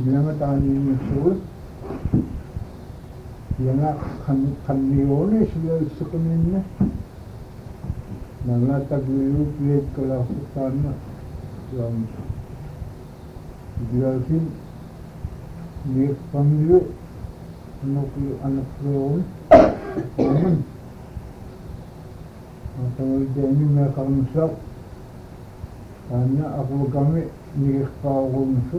Bilang tani musuh, yang kan dione sudah sekeninnya, nala tak dulu pilih kalau sana, yang dilasin dia panggil anak perempuan, namun atau dia ini mereka musyak, karena aku kami ni kau musuh.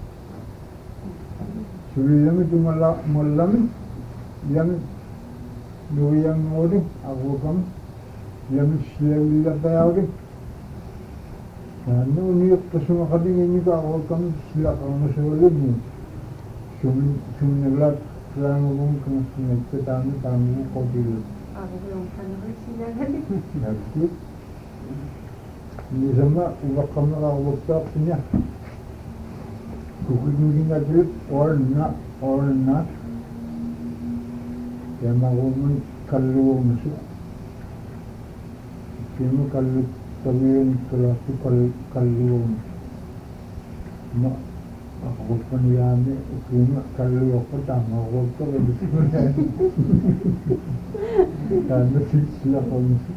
Sebelum itu malam yang dua yang orang aku kan yang selalu datang karena ini semua kali ini aku kan selalu selalu ni semua selalu mungkin kita tamu kau dulu. Aku belum pernah selalu. Jadi ini sama uang kamera uang tak punya. Kukunin aja or not yang mau kalau masuk kini kalau tawiran kalau mak aku pun yang ni kini kalau aku tak mau aku lebih sebenarnya dan mesti siapa masuk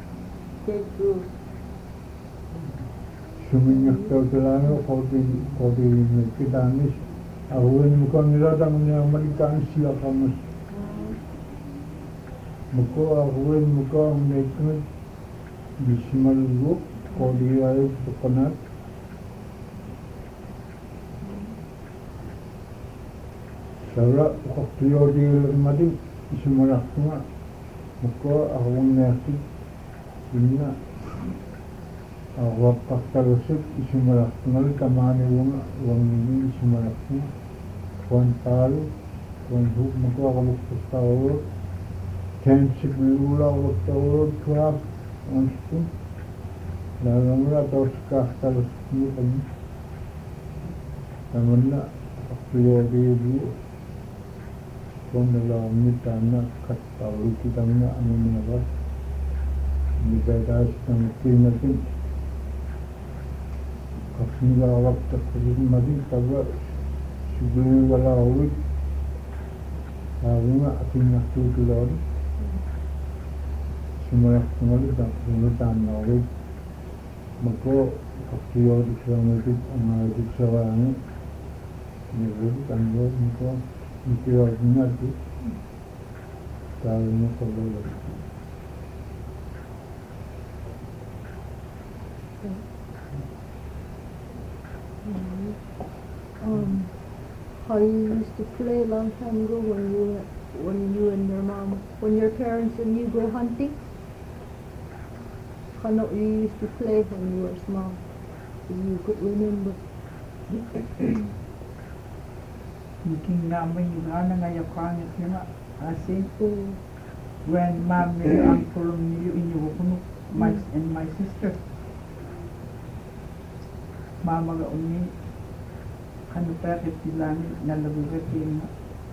semuanya terlalu kau di kita ni awalnya bukan mirada yang mereka siapa masuk muka awal muka mereka bismillah kau dia itu penat kalau waktu dia mati semua semua muka awal mereka dunia awak terusik semua ngal kamane wong ini semua wan palu wan huk muka awak tahu tensik lula awak tahu tuak onstu lalu mula terus terus ni kan namanya priori dalam mitana kata kita punya anu Misalnya mungkin kasih waktu kerja mati tapi sebelum awal awalnya akhirnya tu keluar semua dah semua awal maka kasih awal selama itu amal itu selama ni kan maka mungkin awalnya tu kalau nak kalau how you used to play a long time ago when you and your mom, when your parents and you go hunting? How you used to play when you were small, if you could remember? Looking namin yung ngayon nga asin when mom and uncle niyo inyukunok and my sister. Mama ga uni kanu pakit tilani nalabugat yung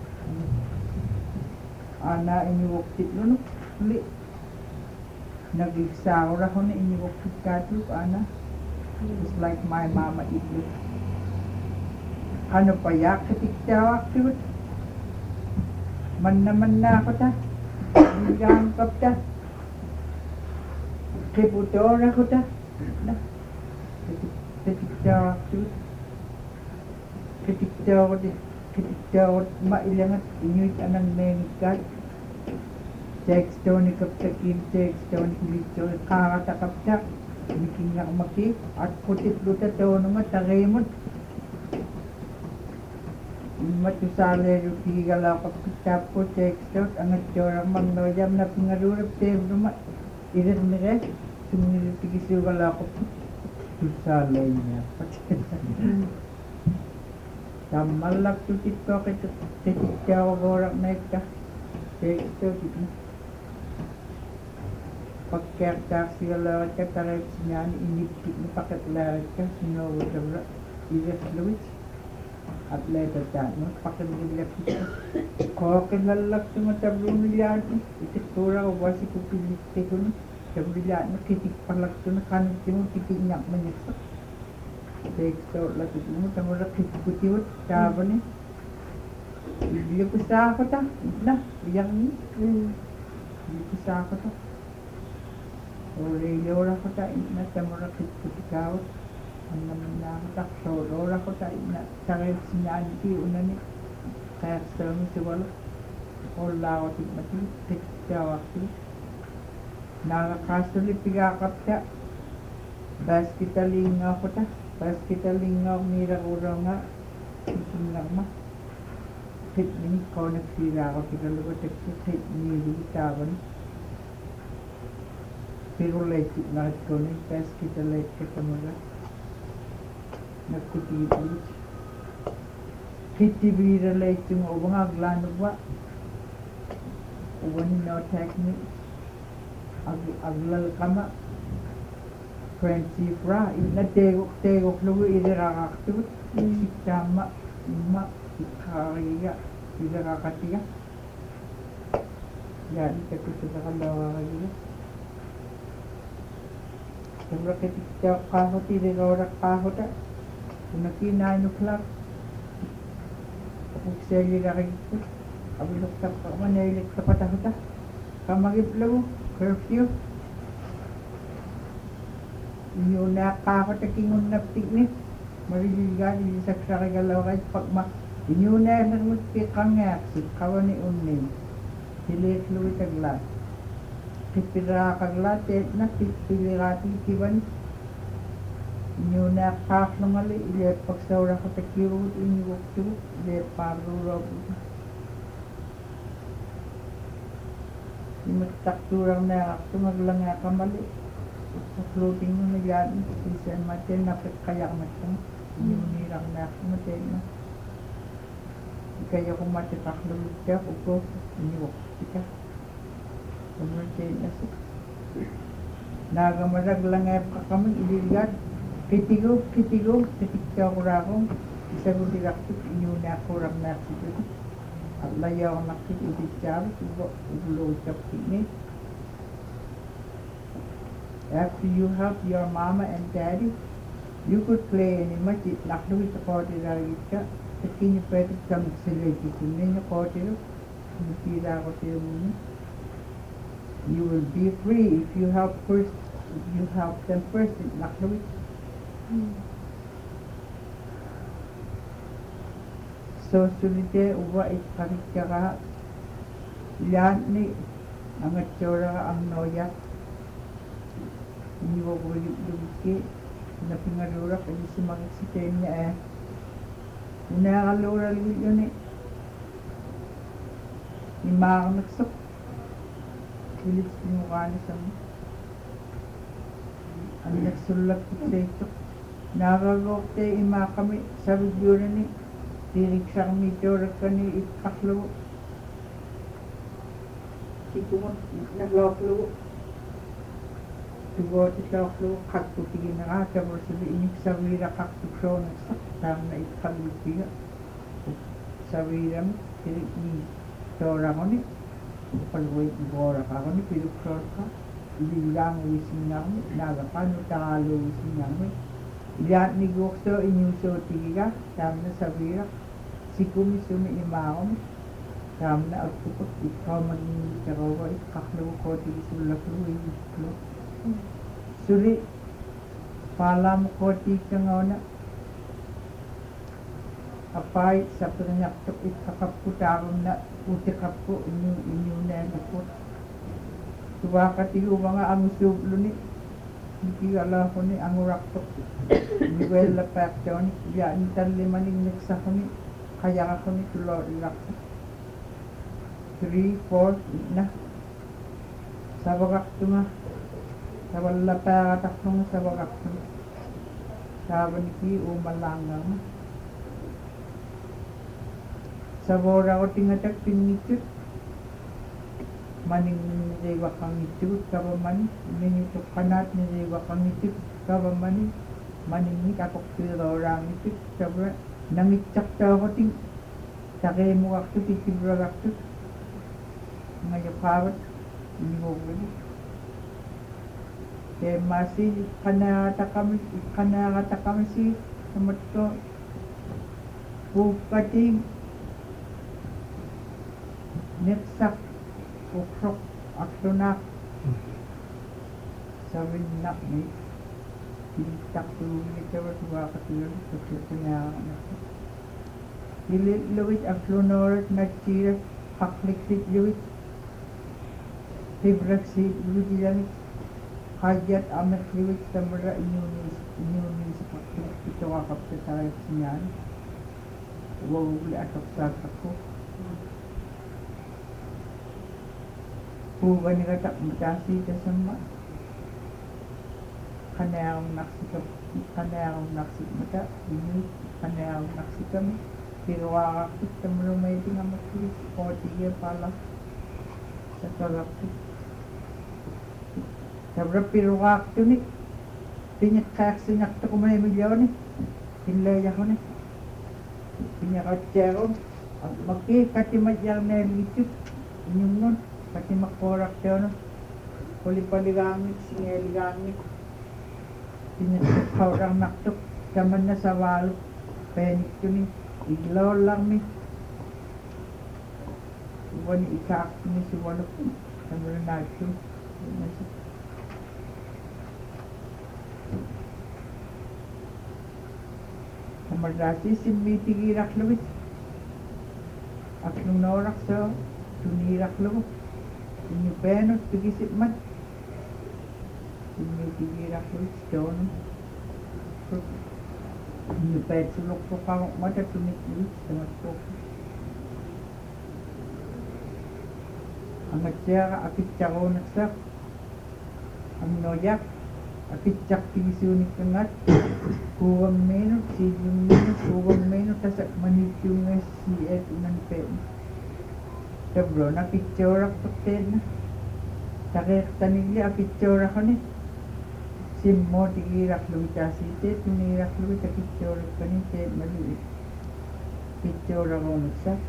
ana inyukit no uli nagigsaw ra ko na inyukit kadlok ana it's like my mama idlo kanu payak ketikjawak tiwit man na ako ta yang kap ta kebutor ako ta ketika mailangat inyuit anang mengikat teksto ni kaptakin teksto ni kilito kakatakaptak bikin nga maki at putit luta to naman tarimot matusale yung tigala kapitap ko teksto ang atyorang magnoyam na pingarurap tebro ma irit nire sumunod tigisugala ko tusale niya Tamalak tu tiktok itu tiktok orang naik dah, tiktok itu. Pakai taksi kalau kita tarik sinyal ini kita pakai tarik kan sinyal betul iras luis. Atlet terjadi, pakai mobil kita. Kalau kenalak tu macam belum lihat ni, itu orang wasi kupilih tekun, sebelum lihat ni kita palak tu kan kita titik nyak menyesal. Teksto lagi mo tamo ra kikutiwat tabani. Bili ko sa ako ta. Na, yang ni. Bili ko sa ako ta. Ore yora ko ta na tamo ra kikutikaw. Ang naman na ako ta. So ra ko ta na saril sinanti unani. Kaya sa mo si wala. Wala ko mati teksto ako. Nakakasulit pigakap ta. Basketaling ako ta. Basketaling ako mira ura nga. Isin lang ma. Hit ni ko nagsira ako. Tigalo ko tekso hit ni Ritawan. Pero lekit na ko ni basketalit ka tamara. Nagkutibit. Hitibira lekit yung ubang aglanog ba. Uwan no technique. Aglal kama. Friendship ra ina tegok lugu idirakaktu sikama ima ikariya idirakatiya yan ito sa kalawa kayo siyempre kitikta kahot idirorak kahot unaki 9 o'clock kapag seli rakikit abilok tapos manailik sa patahota kamagip lugu curfew yun na kakot na kingun na piknik mariligan ili sa kakagalaw kahit pagmak yun na nang magpikang ngaksik kawan ni unin hilit luwi taglat pipira kaglat na pipilirati kiban yun na kakot ngali ili pagsawra ko takirut iniwak tu ili parurab imatakturang na akto maglanga kamali sa floating mo na yan, isa matin na kaya matang nirang na matin na kaya kung matitaklo siya ko iniwak siya matin na siya nagamarag lang ay kami ililigad kitigo titikya ko rakong isa ko direktik inyo na kurang na siya at layaw nakit ibigyan ulo siya pinik. After you help your mama and daddy, you could play in masjid naklu sa kotira ita. Takin yung pwede ka magsilagi. Kunin yung kotira. Mutira ko sila muna. You will be free if you help them first in naklu. So sulite uwa iparitya ka. Yan ni ang atsura ang noya. Ini wo lagi na pingalura kasi si magsiten niya una kalura lagi yun ni mga nagsok kilit mukha niya sa ang nagsulat ko sa ito nakagok tayo ima kami sa video na ni tirik sa kami tura ka ni itaklo sikumot nagloklo Tugot isaklo kaktu tigin na ata mo sabi inik sawira kaktu so nagsaktam na ikalitiya. Sawira mo, tirik ni tora ko ni, palway ibora ka ko ni, piluksor ka, ibilang wisin nga mo, nagapano talo wisin nga mo. Ilan ni gokso inyuso tigiga, tam na sawira, sikumi sumi imaon, tam na agpukot, ikaw maging karawa, ikaklo ko, tigisulak lo, ikaklo. Suri pala mo ko tika nga na apay sa panyak to itakap ko tarong na utikap ko inyo na ko tuwa ka tiyo mga ang sublo ni hindi ala ko ni ang urak to ni wala pa to ni ya ni talimaning neksa ko ni kaya ako ni tulo ilak 3, 4 na sa bagak to nga sa wala pa tatlong sa bagak sabi ni umalangang sa bora ko tingatak pinitut maning nirewa kang itut kabaman minito kanat nirewa kang itut kabaman maning ni kapok tiro orang itut sabra nangitsak tayo ko ting sakay mo kakto titibra kakto ngayapawat hindi mo gani masih kanata kami si samatto puukating netsak ukrok aktunak savinnak ni tintak tuwili tawa katulad sa Lilit luwit ang flonorat na tira hakliksit luwit Hibraksit luwit ilamit Hayat amat luwit samara inyunis paklik ito kakap sa tayo sinyan Wawuli atok sa ako Huwa ni katak matasi ka sama Kanayang naksikap mata Ini kanayang naksikam Pero akakit sa marumay din ang matulis o tiya pala sa talapit. Sabra pero akakit ni Pinyakak sinakta ko may milyon ni Pinlaya ko ni Pinyakatsero At magkikatimadyang na litip Inyong nun Pati makorak siya nun Palipaligangit, singaligangit Pinyakakaurang naktok Kaman na sa walo Penik yun ni Iglaw lang ni Iwan ni ikaak ni si walo ko Samara natin Samarasi simitigirak lawit Aklong naurak sa Tunirak lawit Inyo penot pigisip mat Simitigirak lawit Stone Inyo pet sulok po kamok mata tunik-tunik Sangat po Ang atsya akit tsako naksak Ang noyak Akit tsak tisunik kangat Kuwang menot, sidyong menot Kuwang menot, tasak manit yung siyet unan pen Sabro, nakitsurak pakten na Sakit tanigli, akitsurak ko ni Simmo, tigirak luwit asite, tunirak luwit, akitsurak ka ni Ted maliit Kitsurak ko naksak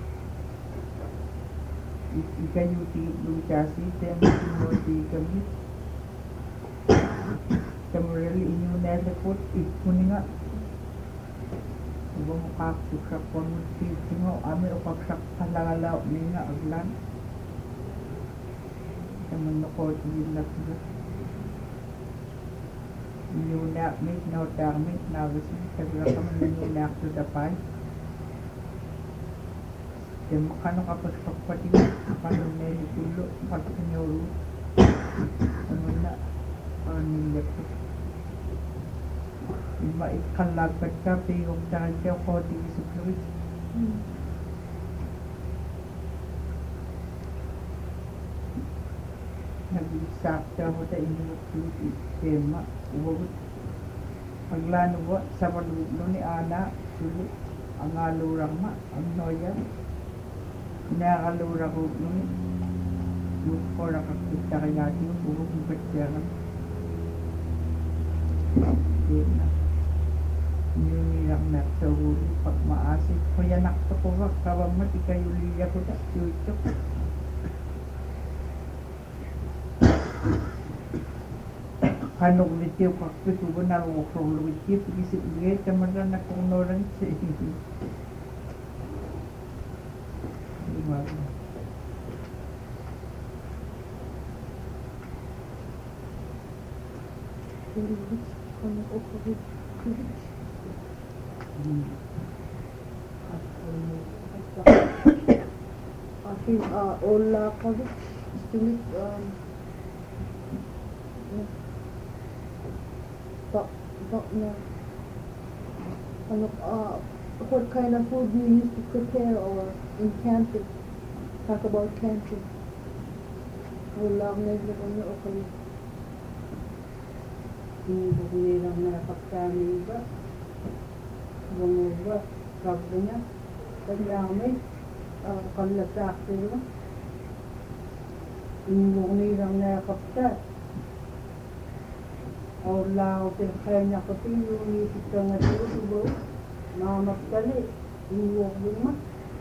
Ikayu tigit luwit asite, ang simmo tigit Samurali inyo nesepot, ikuni nga Iba mo kaksusak po mo titi mo, ame o kaksak palalaw ni nga aglan Saman ko, tigil na sila Inyunak mit, nautak mit, nawasin, sagla ka man inyunak to dapay Kaya makano kapag pagpati nga, paano nelitulo, pagpinyoro Ano na, paano nilip ko Iba ikalagpat ka, piyong dahil siya ko di isupluit. Nag-isakta ko ta inupluit tema, uwag. Paglano ba, sa maluglo ni Ana, sulit, ang alurang ma, ang noya. Nakalura ko nun, yung kora kakita kay natin, uwag yung batsyaran. Tema. Ninilang na sa huli pag maasik kaya nakto ko ka kawang mati kayo liya ko na chucho kanong litiw kakpit ko na rukrong luwitiw isip liya kamaran na kong noran siya Akin Ola Kovic Stulit what kind of food do you used to prepare or in camping? Talk about camping. Ola medyo ano okay. Hindi lang nakapagkami ba? Bumuba, sabi niya, kanyamay, kalasak sila. Hindi lang nakapagka. Wala ko kanya ko pinunisip ka nga tulo, mamagkali, inuwag luma.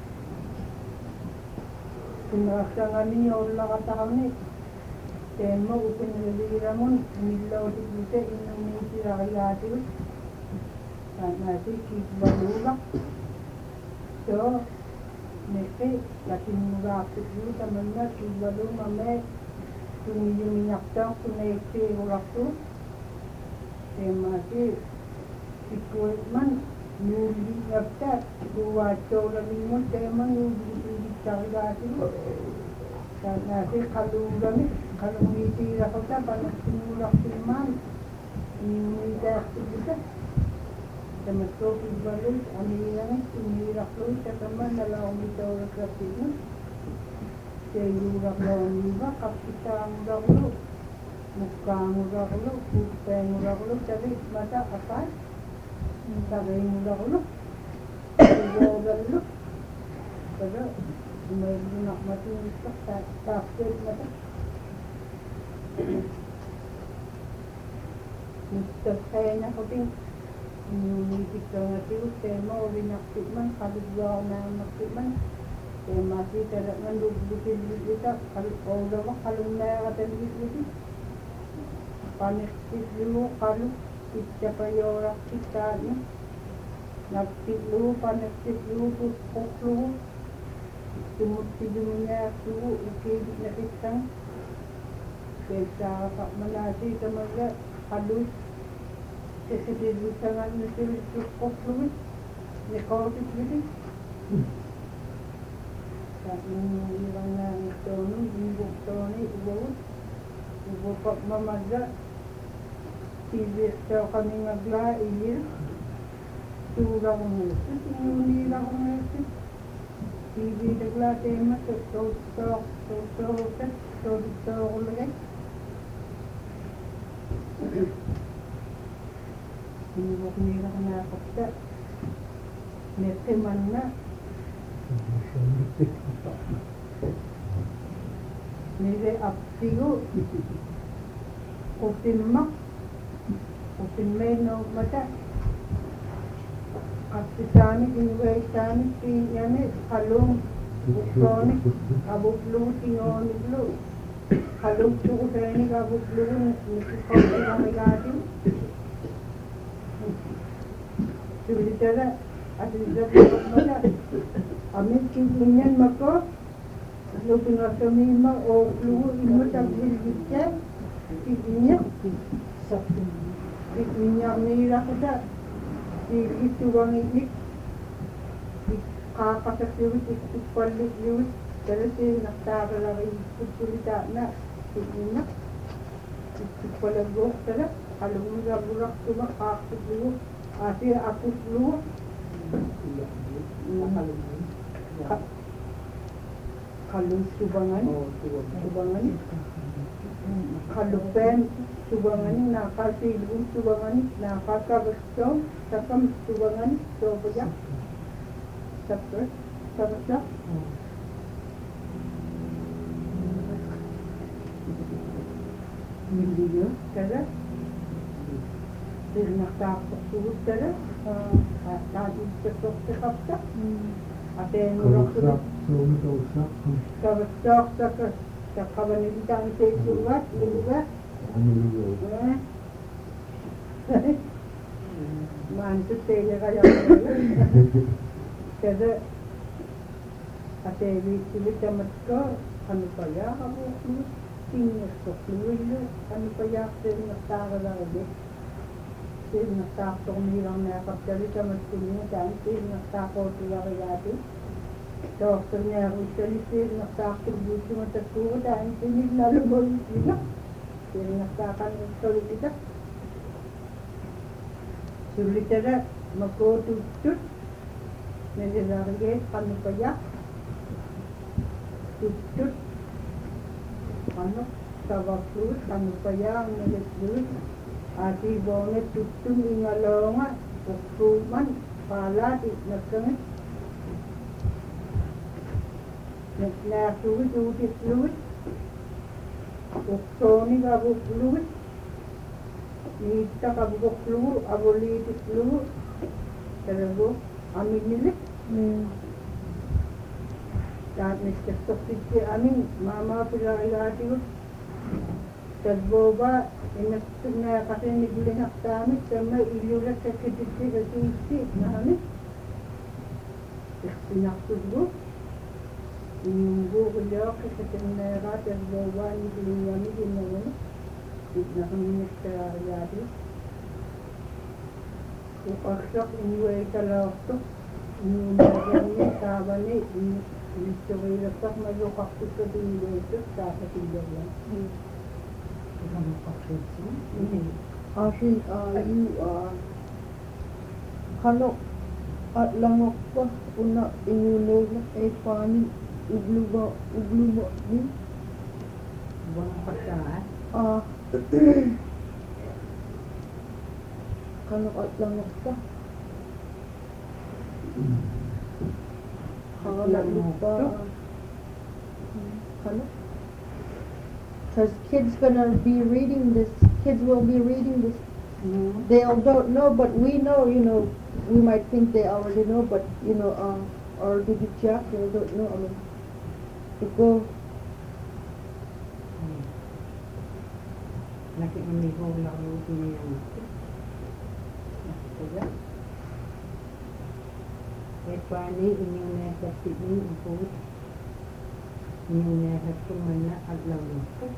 Kumaksa nga niya, wala katami. Temo, upin nalira mo, umilaw dito, inumin sila kay ate. nasi kibalulak. So, neke, lakin murapit dulu temennya kibalul mame, minyak tang, neke uraktu. Masih ikut man, nyuli ngapta, buat coba minum, teman nyuli cari lagi. Nasi kalau kami, kalau misi rakota, banyak simulak siman, nyuli dah kita. Temasuk ibalul, amiran, sumirak lu, teman dalam kita orang kerana seyurak dalam juga kapita urak lu, muka urak lu, kupeng urak lu, tapi mata apa? Tagai urak lu, urak lu, pada mereka nak mati tak takut mata. Mustahilnya kau ting. Kita ngerti tema orang nak tikman kalau jual nak tikman masih tidak ngandung bukan kita kalau orang kalau nak ada itu panik dulu kalau kita payah orang kita ni nak dulu panik dulu dulu semut hidungnya dulu ikut nak kita kita tak menasi teman halus Kasi bisa nga natin cukup fluid, necrotic fluid. Kasi ilang na ito nun, ibog ito ni ibog pa mamaga. Sibis daw kami magla, ilir. Tura ko nga ito, sinunila ko nga ito. Sibis nagla tema, ito ko lagay. Inibok nila ka nakapta. Nete man na. Nile apsigo. Kutinmak. Kutinmeno mata. Kapsisani, inwesani, pinyani, kalong, buksoni, abuklu, tingoniglu. Kalong tukusani, abuklu, nikikopsi kami gating. Sebenarnya ada juga mana amin kini maka lupa kami mah oh lu ini tak bisa ini minyak merah kita itu wangi ini kakak tersebut itu perlu use terus nak tahu lagi itu tidak nak ini itu perlu terus kalau muda burak cuma kakak dulu Asi aku dulu kalung subangan kalupen subangan nakal silbung subangan nakal kabesto takam subangan sobaja sabtu sabtu Miliyo kada nakapok sulit kada tadi cetok cekapta ate nurok kabestok cakaban itu jangan sesuat juga mantu tele kaya kada ate itu tamat ko ano paya ako tingin ko fluid ano paya din nakara lagi Sino nagtakot nilang nakapsalita magtuloy dahil sino nagtakot nila kayati. Doktor niya ako sino nagtakot dito matagpuko dahil sino nalubog sila. Sino nagtakot nagtuloy kita. Sulit na magkututut. Nasilagay kami kaya. Tutut. Ano? Tawagput. Kami kaya ang nagtutut. Ati bonget tutung ingalonga ukuman pala di nakang nakasuwi tuti fluid uktoni kabuk fluid nita kabuk fluid aboliti fluid talago amin nila lahat nagkastok amin mama pila ilati ko Tagboba, na kasi naglinak sa amin, sa may ilulat sa kititi sa titi na kami. Sinaksugo. Yung buko niya, kasi tinera, tagboba, naglinak kami, naman. Na kami nagkayari. Ukaksak, iniway kalawto. Inunagan niya, taba niya, inunagan malukak ito din ito, tapos ilan. Ashin, you kano at langok pa una inulog ay panin ugluba din Buang pasaat. Kano at langok pa langok pa kano. Because kids will be reading this. They all don't know, but we know, we might think they already know, but, already the chapter, they don't know, to go. Nakikinig lang yung piniyang. Pani inyong nagkasiin upod. Inyong nagkatumana at langok.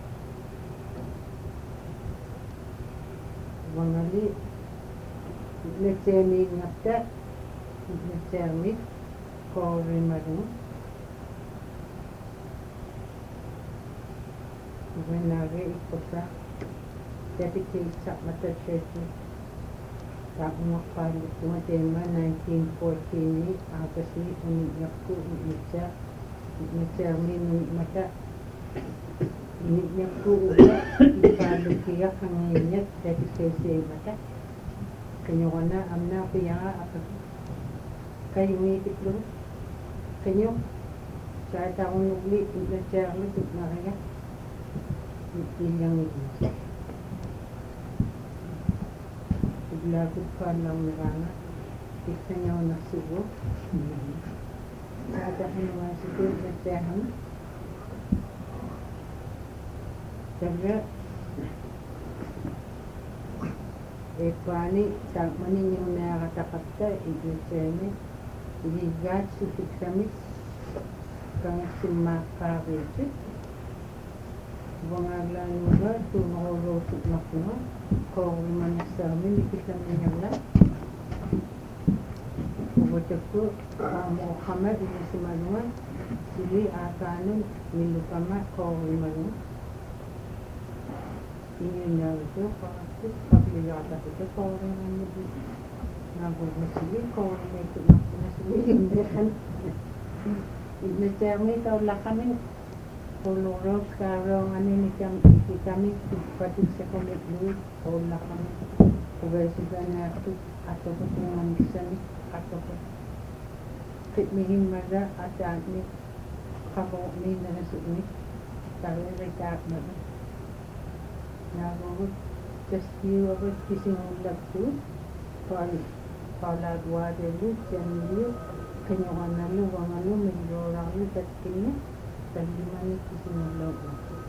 Wangali, nagsemig ngapta, nagsemig, kore marung. Wenage ikosa, dedicate sa mata church. Tapos palit ko tema 1914 August ni umiyak ko umiyak nagsemig mata. Inig ko uga, ikalukiyak ang inyat, dati kasi mata. Kanyo ko na, amna ko yung kayo ngipit lo. Kanyo, sa akong nugli, nagsiyang lutuk na kaya. Ilang ngipit. Iglagod pa lang narana. Isa niya ako nasugo. Sa akong naman siguro nagsiyang. Saga, pani, tagmanin yung nakakatapat igleseme, iligat, sutiksamit, kang simakarisit, bangaglan mo ba, tumakurosok na kuma, kung manasamin, ikisamin niya lang. Ubatak ko, mo kama, ilisimanuan, sili akanon, milukama, kung manuan. Ingin niya ito, pagligata ito, kung naman niya nagugmasili, kung may tumakmasili, hindi kan. Nagsamay ito, lakamin, puluros, karong ano ni kami, pati sa komitluit, kung lakamin, pagasiga na ito, ato ko itong sani, ato ko. Kitmihin mada, at ni kamo ni nasumit, tayo rin kaat na ito. Nagawag just you over kissing love too. Palagwa de lu, janliu, kanyang lu, wangalu, menjorang lu, tatkinya, tandimani kissing love.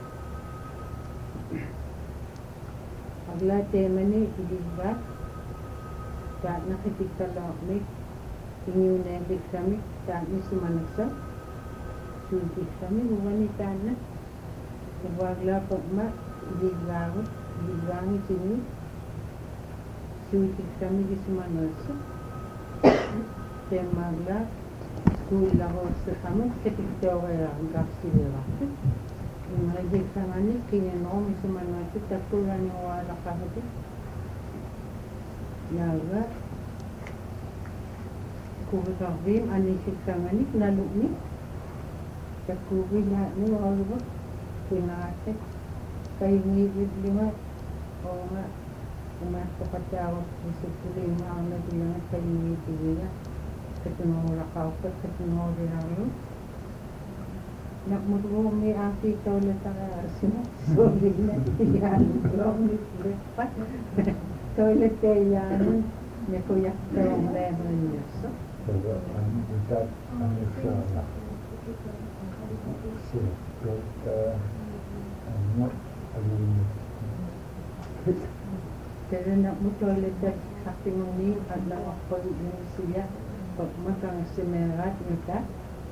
Agla temani idigbat, saat nakitik kalakmik, inyo nebik kami, saat ni sumanagsa, sutik kami, wanita na, nagwagla pagma, Iligangit ini suitik kami di Sumanasa temagla school ako sa kami ketika orang kapsilera ngajik samani kineno mi Sumanasa tatulan yung wala kahit naga kubikabim anisik samani nalukni takubi na ni wala pinate kayo ngibig lima o nga umasapatawag sa tuloy mo ang nabilangan kayo ngibig nila katunora ka o katunora namin nakmutuwa may aki ikaw na sino sorry na yan long pa toilet kayo yan may kuyak kayo ang level niya so that I'm not agreeing with Pero nak mo toilet at aking ni at lang ako yung siya pag matang simerat nita.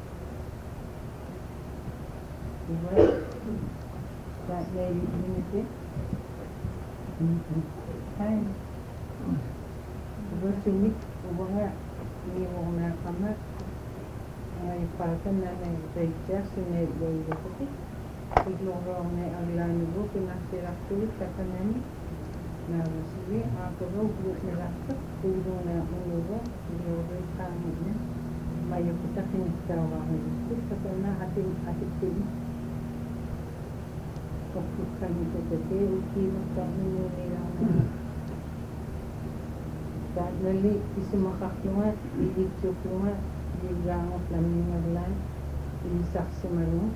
Diba? That lady minute. Ay. Diba sumit? Diba nga? Hindi mo na kamat. Ay patan na nag-break sunod lady ko. Iglorong na ang lanubo pinasiraktulit katanani. Na sige, ako daw buot nila ito. Tulong na unubo. Iglorong kami na. Mayo kita kinistawa ng gusto. Kasi na ating tin. Kapag kami sa dati, ukimot kami nila na. Kahit nali, isumakak nungat, ilitsok nungat, ilangot namin naglan, ilisak si Manu.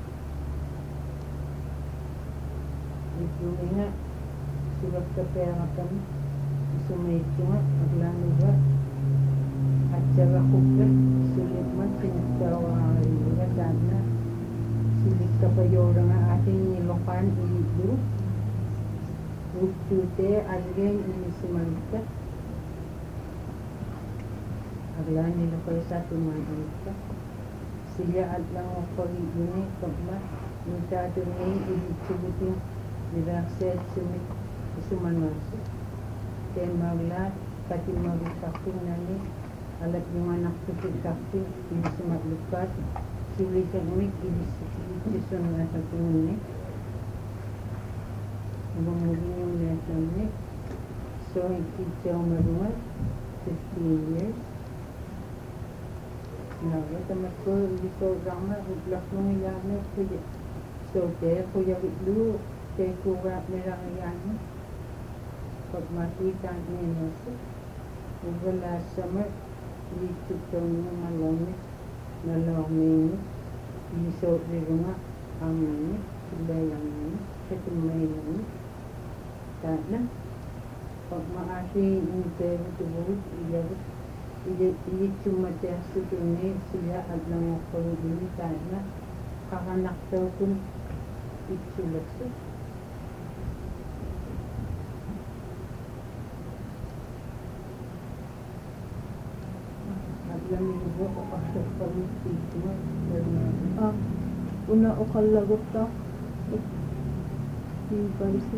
Ito nga, sulat ka pera kami, isumait nungat, naglano ba? At saka kukat, sulit man, pinastawa ang rin na. Sulit ka pa yun nga ating nilokan, ilito. Utute, algen, inisimalita. Agla nila kayo sa tumanalita. Sila at lang ang pag-ibunay, pagma, yung tatunay, ilitsubutin, nilaksel, sumanwasa. Kaya magla, pati magkakting nani, alat yung anak tutikakting, inisimalukat, sulit ang umik, ilisusun na sa tunay. Bumugin yung lesson niya. So, ikitsaw marumat, 15 years. Tamat ko, ito lang na, utlak nung ilan kuya. So, kuya witlu, kuya nilang iyan. Pag makita niya nasa, wala summer, dito ito nung malongit, nalongit, iso rin nga, ang nangit, subayang nangit, katumay nangit. Tana, pag maasi yung pero tubulit, iyabot, ilit sumatya sa tunay sila at lang ako yung tana, kakanak daw kung itsulat sa. At lang yung ako pasok pa rin dito mo. Una o kalagot ka. Yung palisi.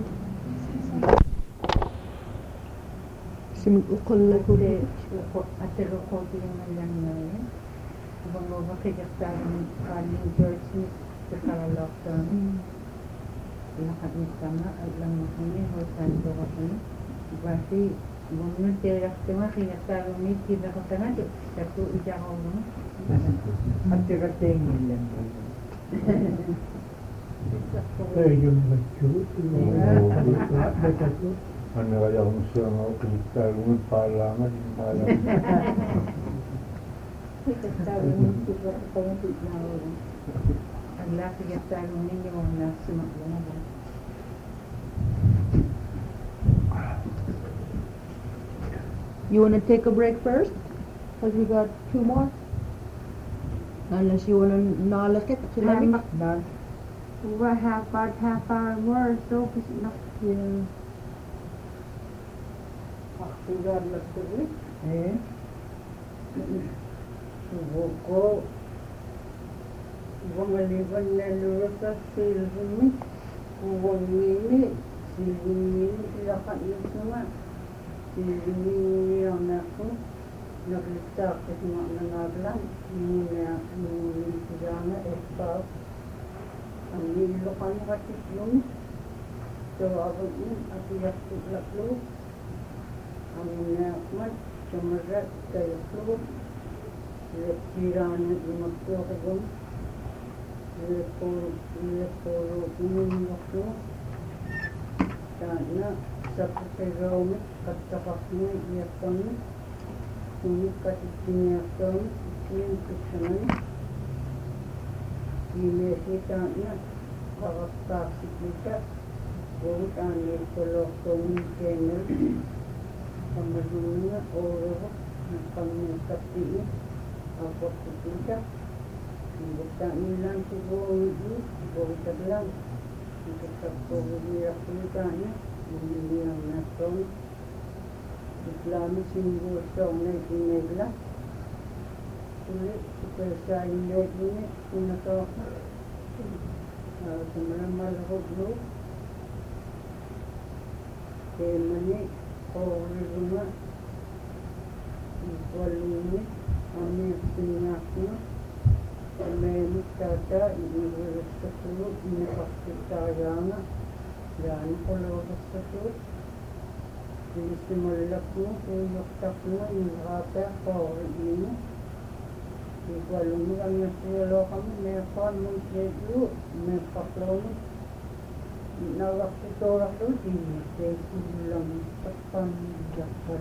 Ukol na ko rin. At ko din lang ngayon. Ibang mo ba kaya ng Kaling George ni sa lockdown. Lahat ni sama at lang mo kami. Hosan ko kami. Basi, bumunod tiyak tama kinasarong ni kita ko tangan. Satu ija ko mo. At tirating lang. Yung mature, ano kaya kung siya nga kinitalungan palangan, yung palangan. Kinasarong ni kita ko tangan na ako. Ang laki kinasarong ninyo ang nasumaklang ako. You want to take a break first? Because we got 2 more. Unless you want to knowledge it. We have about half hour more, so it's enough. Yeah. Aktigar lang ito eh. Subo ko. Bumaliban na luro sa silbumi. Huwag mini. Silbumi ilakan yung sama. Silbumi yung ako. Naglita kasi mga nangaglan. Yung sigana espaw. Ang nilokan mo kasi yung. So, abot yun. At iyak lo. Ang nakmat, sumarat kayo po. Kiraan at lumagpo ka doon. Leporo umunok mo. Sana, sa pagkagawin, katakak mo, iyak kami. Sumit katitiniyak kami, yung kusanan. Kinekita na, kakaktaksik kita. Buot ang nilkolok kong channel. Kamadunga, oro, pangkapti, ako kita. Bukta nilang siguro, bukta lang. Nagkakapto, hindi ako kita niya. William Natron, Islamic Singular na Inegla, ulit super sa inlet ini inato sa malamal hudlo kaya mani o rizuma walumi ami sinakno kami mutata inagrespektulu inapakitayana yan polo respektulu Istimalak mo, uyoktak mo, inhata, kawin mo. Igual mo ang nasilo kami, may kon mo siya may paklaw mo. Nawakitorak doon, hindi lang pagpamilakal.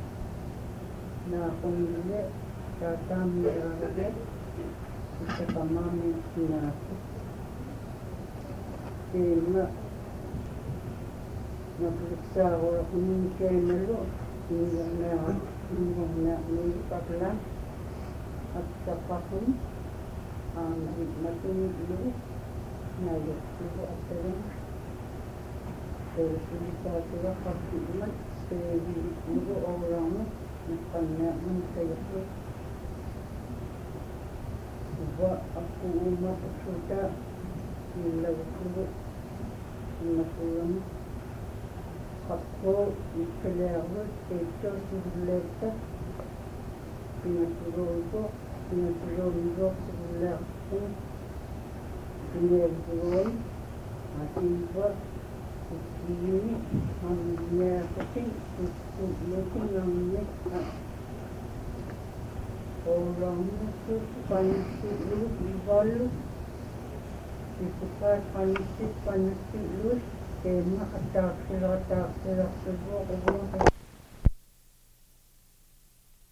Na kung hindi, tatami raragay, isa pa mami sinapit. Kaya nagliksa ko ako ng kenalo, hindi na may paklan at sa pakon, matunig lo, naluklo at talang. Pero silita sila pagkiman, kaya hilit mo orang mo, nagpanyaman kayo ko. Diba ako umapasuta, nilaglo, natulang. Ako, ikalero, techo, siguleta, pinatulong ko, siguleta, pinagulong, at iba, ikini, ang niyakating, isusutin ng nek, at orang mo, panisilu, ibalo, isukat, panisilu, kaya makatak sila, subok,